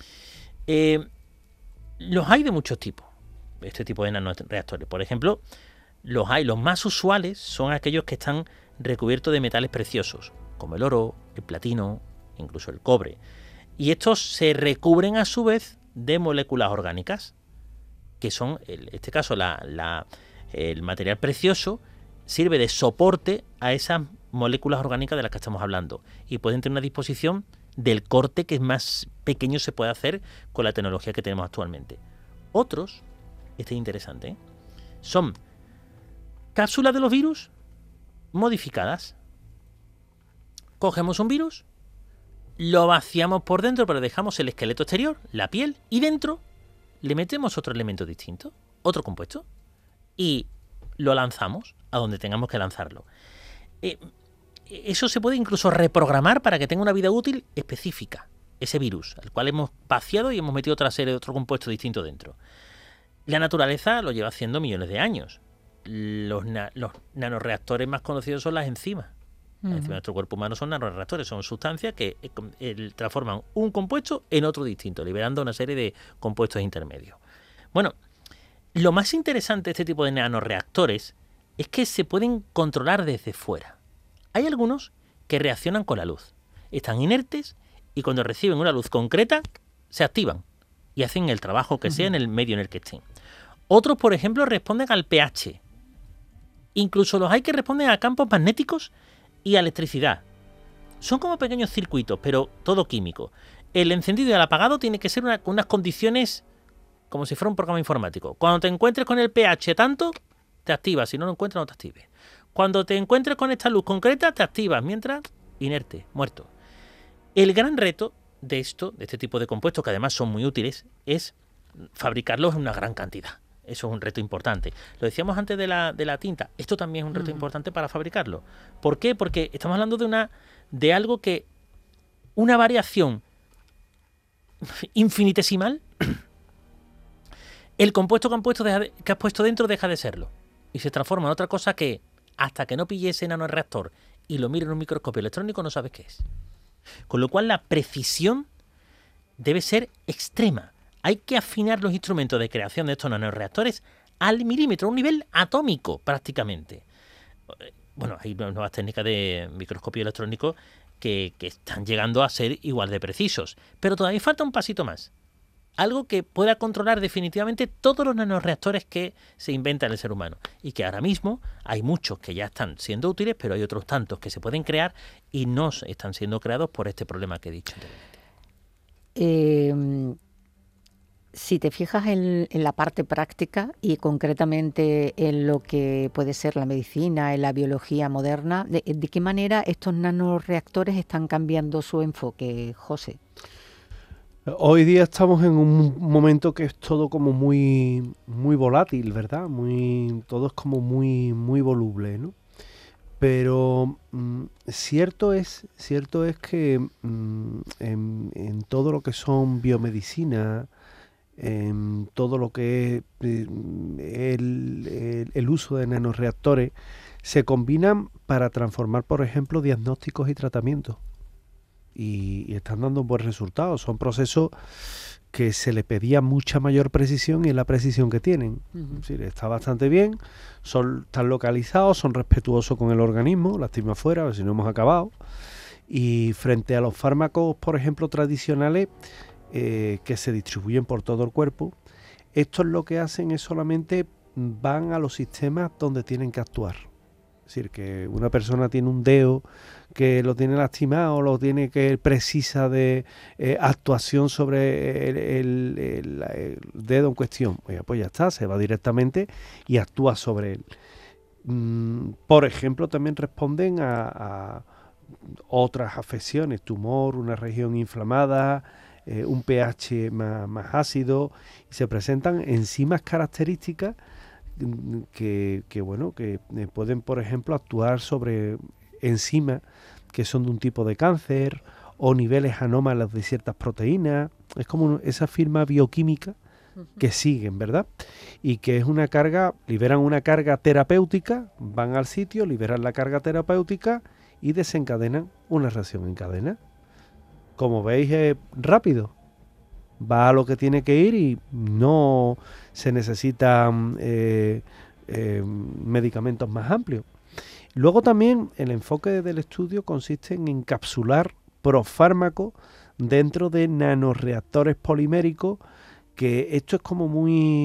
S3: Los hay de muchos tipos, este tipo de nanoreactores. Por ejemplo, los más usuales son aquellos que están recubiertos de metales preciosos, como el oro, el platino, incluso el cobre. Y estos se recubren a su vez de moléculas orgánicas, que son, en este caso, el material precioso sirve de soporte a esas moléculas orgánicas de las que estamos hablando y pueden tener una disposición del corte que es más pequeño se puede hacer con la tecnología que tenemos actualmente. Otros, este es interesante, son cápsulas de los virus modificadas. Cogemos un virus, lo vaciamos por dentro, pero dejamos el esqueleto exterior, la piel, y dentro le metemos otro elemento distinto, otro compuesto, y lo lanzamos a donde tengamos que lanzarlo. Eso se puede incluso reprogramar para que tenga una vida útil específica, ese virus, al cual hemos vaciado y hemos metido otra serie de otro compuesto distinto dentro. La naturaleza lo lleva haciendo millones de años. Los nanoreactores más conocidos son las enzimas. Las enzimas de nuestro cuerpo humano son nanoreactores, son sustancias que transforman un compuesto en otro distinto, liberando una serie de compuestos intermedios. Bueno, lo más interesante de este tipo de nanoreactores es que se pueden controlar desde fuera. Hay algunos que reaccionan con la luz. Están inertes y cuando reciben una luz concreta se activan y hacen el trabajo que sea en el medio en el que estén. Otros, por ejemplo, responden al pH. Incluso los hay que responden a campos magnéticos y a electricidad. Son como pequeños circuitos, pero todo químico. El encendido y el apagado tiene que ser con unas condiciones como si fuera un programa informático. Cuando te encuentres con el pH tanto, te activas. Si no lo encuentras, no te actives. Cuando te encuentres con esta luz concreta, te activas. Mientras, inerte, muerto. El gran reto de este tipo de compuestos, que además son muy útiles, es fabricarlos en una gran cantidad. Eso es un reto importante. Lo decíamos antes de la tinta. Esto también es un reto importante para fabricarlo. ¿Por qué? Porque estamos hablando de algo que una variación infinitesimal, el compuesto que has puesto dentro deja de serlo y se transforma en otra cosa que hasta que no pille ese nanoreactor y lo mire en un microscopio electrónico no sabes qué es. Con lo cual la precisión debe ser extrema. Hay que afinar los instrumentos de creación de estos nanoreactores al milímetro, a un nivel atómico prácticamente. Bueno, hay nuevas técnicas de microscopio electrónico que están llegando a ser igual de precisos, pero todavía falta un pasito más. Algo que pueda controlar definitivamente todos los nanoreactores que se inventa el ser humano. Y que ahora mismo hay muchos que ya están siendo útiles, pero hay otros tantos que se pueden crear y no están siendo creados por este problema que he dicho anteriormente.
S2: Si te fijas en la parte práctica y concretamente en lo que puede ser la medicina, en la biología moderna, ¿de qué manera estos nanoreactores están cambiando su enfoque, José?
S1: Hoy día estamos en un momento que es todo como muy, muy volátil, ¿verdad? Todo es como muy, muy voluble, ¿no? Pero cierto es que en todo lo que son biomedicina, en todo lo que es el uso de nanoreactores, se combinan para transformar, por ejemplo, diagnósticos y tratamientos. Y están dando un buen resultado. Son procesos que se le pedía mucha mayor precisión y es la precisión que tienen. Es decir, está bastante bien, están localizados, son respetuosos con el organismo, lástima fuera, a ver si no hemos acabado. Y frente a los fármacos, por ejemplo, tradicionales, que se distribuyen por todo el cuerpo, estos lo que hacen es solamente van a los sistemas donde tienen que actuar. Es decir, que una persona tiene un dedo que lo tiene lastimado, lo tiene que precisa de actuación sobre el dedo en cuestión. Oye, pues ya está, se va directamente y actúa sobre él. Por ejemplo, también responden a otras afecciones, tumor, una región inflamada, un pH más ácido, y se presentan enzimas características que pueden, por ejemplo, actuar sobre enzimas que son de un tipo de cáncer o niveles anómalos de ciertas proteínas. Es como esa firma bioquímica que siguen, ¿verdad? Y que es una carga, liberan una carga terapéutica, van al sitio, liberan la carga terapéutica y desencadenan una reacción en cadena. Como veis, es rápido. Va a lo que tiene que ir y no se necesitan medicamentos más amplios. Luego también el enfoque del estudio consiste en encapsular profármacos dentro de nanoreactores poliméricos, que esto es como muy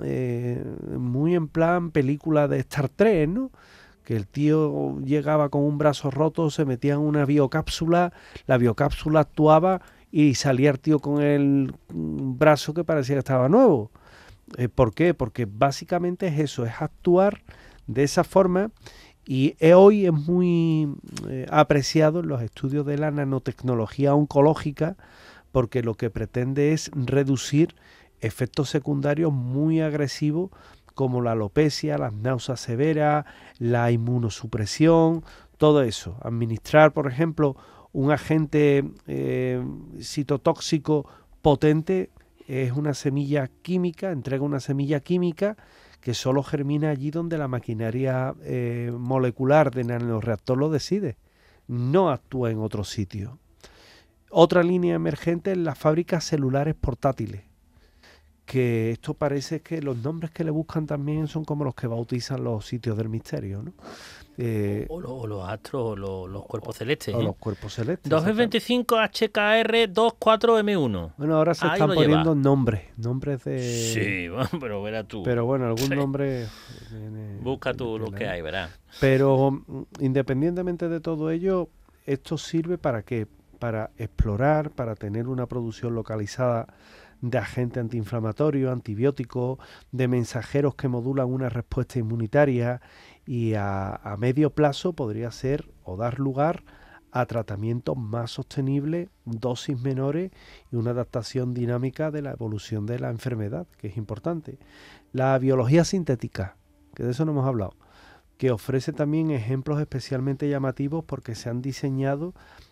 S1: en plan película de Star Trek, ¿no? Que el tío llegaba con un brazo roto, se metía en una biocápsula, la biocápsula actuaba y salía el tío con el brazo que parecía que estaba nuevo. ¿Por qué? Porque básicamente es eso, es actuar de esa forma, y hoy es muy apreciado en los estudios de la nanotecnología oncológica, porque lo que pretende es reducir efectos secundarios muy agresivos como la alopecia, las náuseas severas, la inmunosupresión, todo eso. Administrar, por ejemplo, un agente citotóxico potente es una semilla química, entrega una semilla química que solo germina allí donde la maquinaria molecular de nanoreactor lo decide. No actúa en otro sitio. Otra línea emergente es las fábricas celulares portátiles, que esto parece que los nombres que le buscan también son como los que bautizan los sitios del misterio, ¿no?
S3: O los astros, o los cuerpos celestes.
S1: O los cuerpos celestes.
S3: 225 HKR 24M1.
S1: Bueno, ahora se están poniendo nombres de...
S3: Sí, pero verás tú.
S1: Pero bueno, algún nombre...
S3: Busca tú lo que hay, verás.
S1: Pero independientemente de todo ello, esto sirve ¿para qué? Para explorar, para tener una producción localizada de agentes antiinflamatorios, antibióticos, de mensajeros que modulan una respuesta inmunitaria, y a medio plazo podría ser o dar lugar a tratamientos más sostenibles, dosis menores y una adaptación dinámica de la evolución de la enfermedad, que es importante. La biología sintética, que de eso no hemos hablado, que ofrece también ejemplos especialmente llamativos porque se han diseñado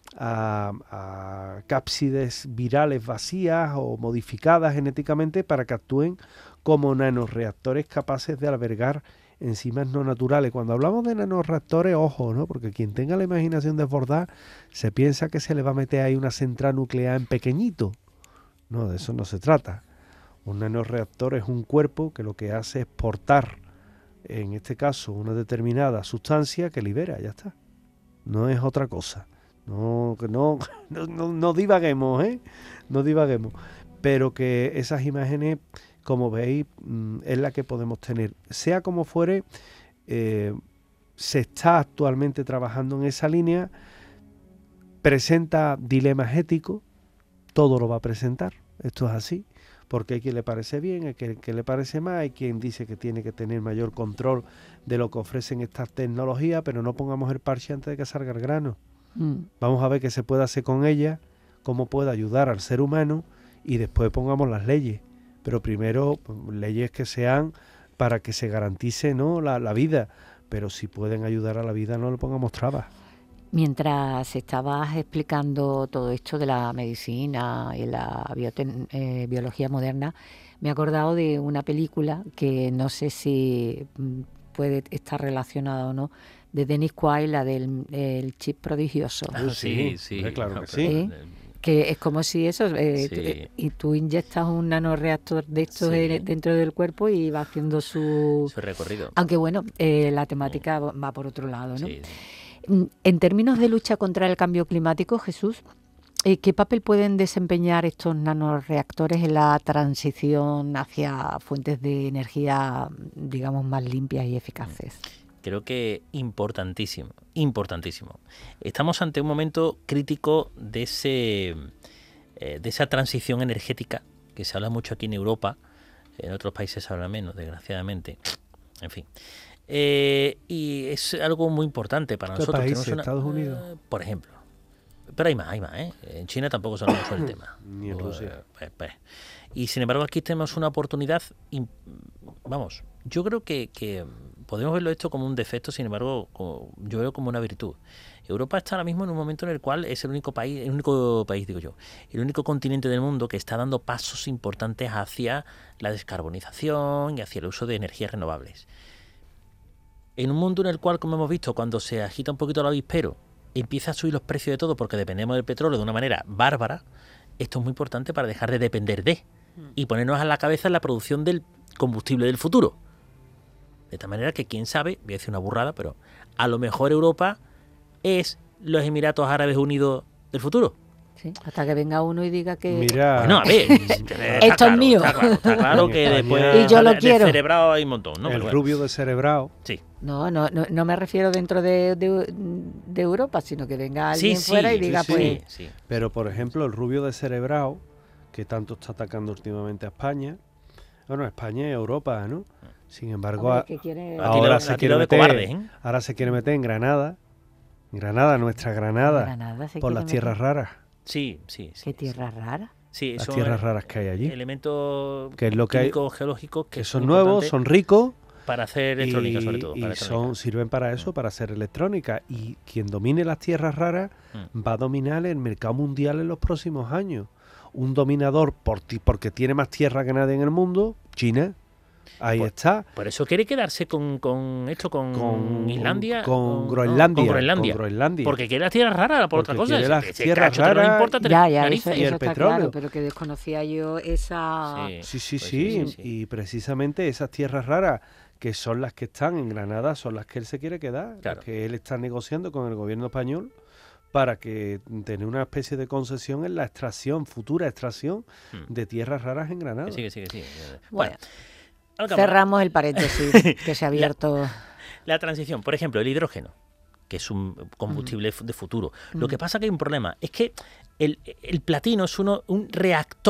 S1: a cápsides virales vacías o modificadas genéticamente para que actúen como nanoreactores capaces de albergar enzimas no naturales. Cuando hablamos de nanoreactores, ojo, ¿no? Porque quien tenga la imaginación desbordada se piensa que se le va a meter ahí una central nuclear en pequeñito. No, de eso no se trata. Un nanoreactor es un cuerpo que lo que hace es portar, en este caso, una determinada sustancia que libera, ya está. No es otra cosa. No divaguemos, ¿eh? No divaguemos. Pero que esas imágenes, como veis, es la que podemos tener. Sea como fuere, se está actualmente trabajando en esa línea. Presenta dilemas éticos, todo lo va a presentar, esto es así, porque hay quien le parece bien, hay quien le parece mal, hay quien dice que tiene que tener mayor control de lo que ofrecen estas tecnologías, pero no pongamos el parche antes de que salga el grano. Vamos a ver qué se puede hacer con ella, cómo puede ayudar al ser humano, y después pongamos las leyes. Pero primero, leyes que sean para que se garantice, ¿no?, la vida. Pero si pueden ayudar a la vida, no le pongamos trabas.
S2: Mientras estabas explicando todo esto de la medicina y la biología moderna, me he acordado de una película que no sé si puede estar relacionada o no, de Dennis Quaid, la del el chip prodigioso.
S3: Sí,
S1: claro que sí.
S2: Que es como si eso,
S3: sí.
S2: y tú inyectas un nanoreactor de estos dentro del cuerpo y va haciendo su
S3: recorrido.
S2: Aunque bueno, la temática va por otro lado, ¿no?
S3: Sí.
S2: En términos de lucha contra el cambio climático, Jesús, ¿qué papel pueden desempeñar estos nanoreactores en la transición hacia fuentes de energía, digamos, más limpias y eficaces?
S3: Creo que importantísimo. Estamos ante un momento crítico de esa transición energética que se habla mucho aquí en Europa, en otros países se habla menos, desgraciadamente. En fin. Y es algo muy importante para nosotros.
S1: ¿Países? ¿Estados Unidos?
S3: Por ejemplo. Pero hay más, ¿eh? En China tampoco se habla mucho del tema.
S1: Ni en Rusia.
S3: Y sin embargo aquí tenemos una oportunidad, vamos, yo creo que podemos verlo esto como un defecto, sin embargo, yo veo como una virtud. Europa está ahora mismo en un momento en el cual es el único continente del mundo que está dando pasos importantes hacia la descarbonización y hacia el uso de energías renovables. En un mundo en el cual, como hemos visto, cuando se agita un poquito el avispero, empieza a subir los precios de todo porque dependemos del petróleo de una manera bárbara, esto es muy importante para dejar de depender de y ponernos a la cabeza en la producción del combustible del futuro. De tal manera que, quién sabe, voy a decir una burrada, pero a lo mejor Europa es los Emiratos Árabes Unidos del futuro.
S2: Sí, hasta que venga uno y diga que...
S1: Mira,
S3: bueno, a ver,
S2: esto es mío.
S3: Está claro que después
S2: y yo lo quiero.
S3: cerebrado hay un montón, ¿no?
S1: El rubio de cerebrado.
S3: Sí.
S2: No me refiero dentro de Europa, sino que venga alguien fuera y diga, pues...
S3: Sí.
S1: Pero, por ejemplo, el rubio de cerebrado, que tanto está atacando últimamente a España, bueno, España y Europa, ¿no? Sin embargo, ahora se quiere meter en Granada. Nuestra Granada, por las tierras raras.
S3: Sí.
S2: ¿Qué tierras raras?
S3: Sí,
S1: las tierras raras que hay allí.
S3: Elementos
S1: que es lo que
S3: geológicos que
S1: son nuevos, son ricos.
S3: Para hacer electrónica, sobre todo.
S1: Sirven para eso, para hacer electrónica. Y quien domine las tierras raras va a dominar el mercado mundial en los próximos años. Un dominador, porque tiene más tierra que nadie en el mundo, China. Ahí está.
S3: Por eso quiere quedarse con Islandia.
S1: Con Groenlandia.
S3: Porque quiere las tierras raras, por otra cosa.
S1: Las tierras raras.
S3: No importa
S2: eso
S1: y el
S2: está
S1: petróleo.
S2: Claro, pero que desconocía yo esa...
S1: Sí. Y precisamente esas tierras raras, que son las que están en Granada, son las que él se quiere quedar. Claro. Las que él está negociando con el gobierno español para que tener una especie de concesión en la futura extracción de tierras raras en Granada.
S3: Sí.
S2: Bueno. Cerramos el paréntesis que se ha abierto.
S3: La transición, por ejemplo, el hidrógeno, que es un combustible de futuro. Lo que pasa que hay un problema, es que el platino es un reactor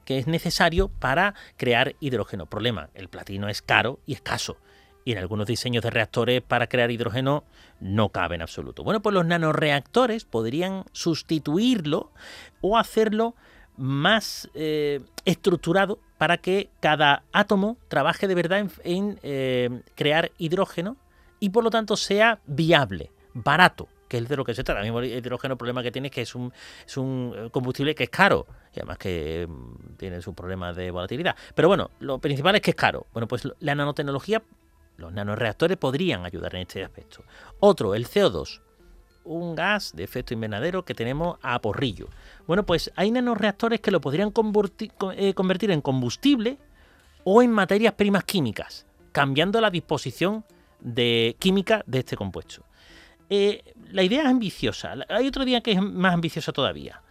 S3: que es necesario para crear hidrógeno. Problema, el platino es caro y escaso. Y en algunos diseños de reactores para crear hidrógeno no cabe en absoluto. Bueno, pues los nanorreactores podrían sustituirlo o hacerlo más estructurado para que cada átomo trabaje de verdad en crear hidrógeno y por lo tanto sea viable, barato, que es de lo que se trata. Ahora mismo el hidrógeno, el problema que tiene es que es un combustible que es caro y además que tiene sus problemas de volatilidad. Pero bueno, lo principal es que es caro. Bueno, pues la nanotecnología, los nanorreactores podrían ayudar en este aspecto. Otro, el CO2, un gas de efecto invernadero que tenemos a porrillo. Bueno, pues hay nanorreactores que lo podrían convertir en combustible o en materias primas químicas, cambiando la disposición química de este compuesto. La idea es ambiciosa. Hay otro día que es más ambiciosa todavía.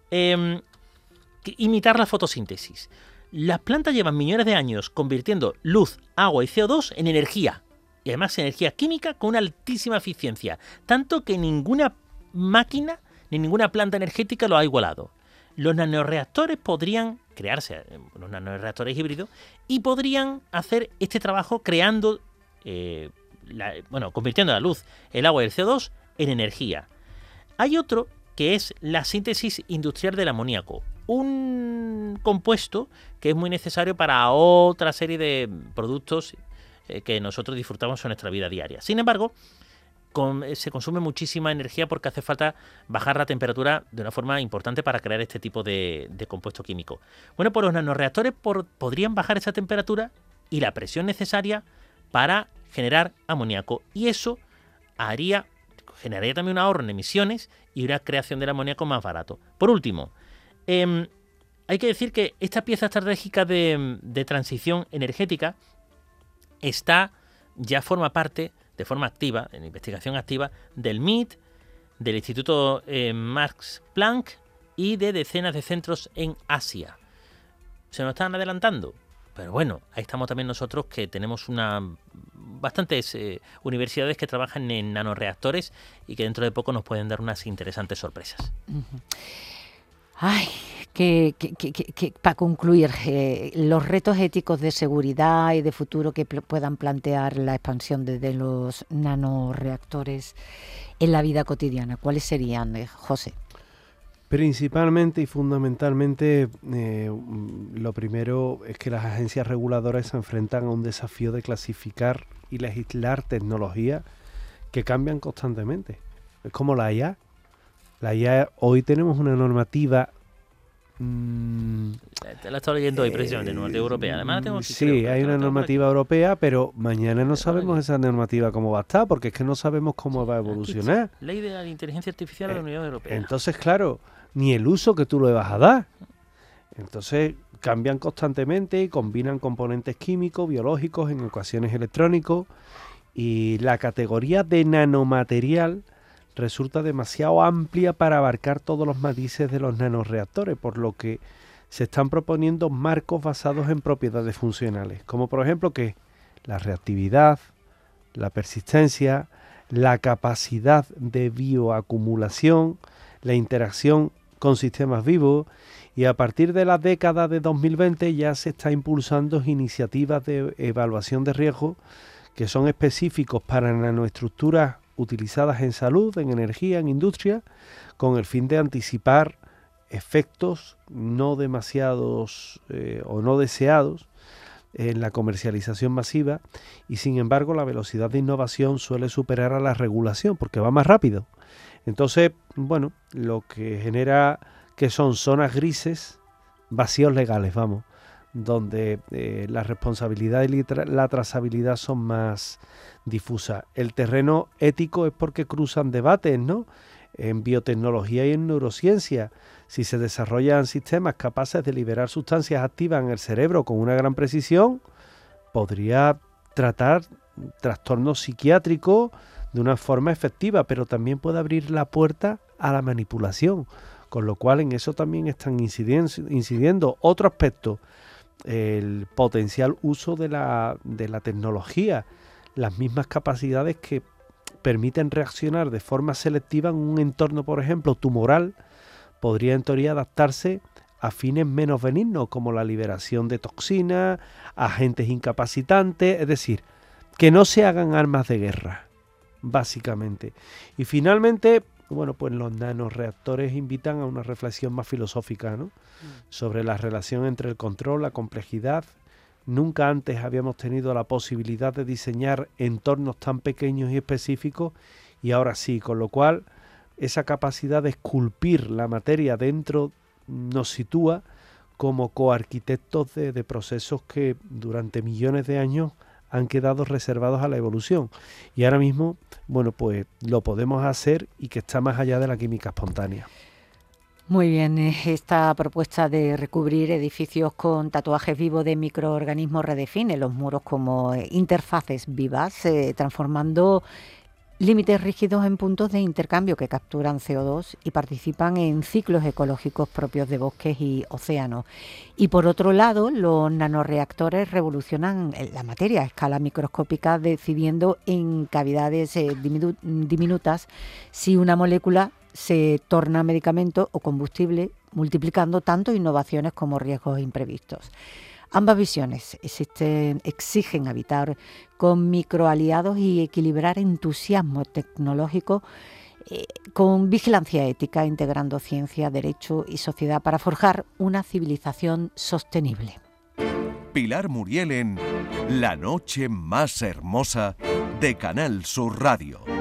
S3: Imitar la fotosíntesis. Las plantas llevan millones de años convirtiendo luz, agua y CO2 en energía. Y además energía química con una altísima eficiencia. Tanto que ninguna máquina ni ninguna planta energética lo ha igualado. Los nanorreactores podrían crearse, los nanorreactores híbridos, y podrían hacer este trabajo creando, convirtiendo la luz, el agua y el CO2 en energía. Hay otro que es la síntesis industrial del amoníaco. Un compuesto que es muy necesario para otra serie de productos que nosotros disfrutamos en nuestra vida diaria. Sin embargo, se consume muchísima energía porque hace falta bajar la temperatura de una forma importante para crear este tipo de compuesto químico. Bueno, pues los nanorreactores podrían bajar esa temperatura y la presión necesaria para generar amoníaco. Y eso generaría también un ahorro en emisiones y una creación del amoníaco más barato. Por último, hay que decir que esta pieza estratégica de transición energética ya forma parte de forma activa, en investigación activa, del MIT, del Instituto Max Planck y de decenas de centros en Asia. Se nos están adelantando, pero bueno, ahí estamos también nosotros que tenemos bastantes universidades que trabajan en nanorreactores y que dentro de poco nos pueden dar unas interesantes sorpresas.
S2: Ay, que para concluir, los retos éticos de seguridad y de futuro que puedan plantear la expansión de los nanorreactores en la vida cotidiana, ¿cuáles serían, José?
S1: Principalmente y fundamentalmente, lo primero es que las agencias reguladoras se enfrentan a un desafío de clasificar y legislar tecnologías que cambian constantemente. Es como la IA. La IA, hoy tenemos una normativa...
S3: Te la estoy leyendo hoy precisamente, normativa europea. Además, la tengo aquí,
S1: sí, hay una normativa europea, pero mañana no sabemos esa normativa cómo va a estar, porque es que no sabemos cómo va a evolucionar.
S3: Ley de la inteligencia artificial de la Unión Europea.
S1: Entonces, claro, ni el uso que tú le vas a dar. Entonces, cambian constantemente y combinan componentes químicos, biológicos, en ocasiones electrónicos, y la categoría de nanomaterial resulta demasiado amplia para abarcar todos los matices de los nanorreactores, por lo que se están proponiendo marcos basados en propiedades funcionales, como por ejemplo que la reactividad, la persistencia, la capacidad de bioacumulación, la interacción con sistemas vivos, y a partir de la década de 2020 ya se está impulsando iniciativas de evaluación de riesgo que son específicos para nanoestructuras utilizadas en salud, en energía, en industria, con el fin de anticipar efectos no demasiados o no deseados en la comercialización masiva, y sin embargo la velocidad de innovación suele superar a la regulación porque va más rápido. Entonces, bueno, lo que genera que son zonas grises, vacíos legales, vamos, donde la responsabilidad y la trazabilidad son más difusas. El terreno ético es porque cruzan debates, ¿no? En biotecnología y en neurociencia, si se desarrollan sistemas capaces de liberar sustancias activas en el cerebro con una gran precisión, podría tratar trastornos psiquiátricos de una forma efectiva, pero también puede abrir la puerta a la manipulación, con lo cual en eso también están incidiendo. Otro aspecto, el potencial uso de la tecnología, las mismas capacidades que permiten reaccionar de forma selectiva en un entorno, por ejemplo, tumoral, podría en teoría adaptarse a fines menos benignos, como la liberación de toxinas, agentes incapacitantes, es decir, que no se hagan armas de guerra, básicamente. Y finalmente, bueno, pues los nanoreactores invitan a una reflexión más filosófica, ¿no? Sobre la relación entre el control, la complejidad. Nunca antes habíamos tenido la posibilidad de diseñar entornos tan pequeños y específicos, y ahora sí, con lo cual esa capacidad de esculpir la materia dentro nos sitúa como coarquitectos de procesos que durante millones de años han quedado reservados a la evolución. Y ahora mismo, bueno, pues lo podemos hacer y que está más allá de la química espontánea.
S2: Muy bien, esta propuesta de recubrir edificios con tatuajes vivos de microorganismos redefine los muros como interfaces vivas, transformando límites rígidos en puntos de intercambio que capturan CO2 y participan en ciclos ecológicos propios de bosques y océanos. Y por otro lado, los nanoreactores revolucionan la materia a escala microscópica, decidiendo en cavidades diminutas si una molécula se torna medicamento o combustible, multiplicando tanto innovaciones como riesgos imprevistos. Ambas visiones exigen habitar con microaliados y equilibrar entusiasmo tecnológico con vigilancia ética, integrando ciencia, derecho y sociedad para forjar una civilización sostenible.
S5: Pilar Muriel en La noche más hermosa de Canal Sur Radio.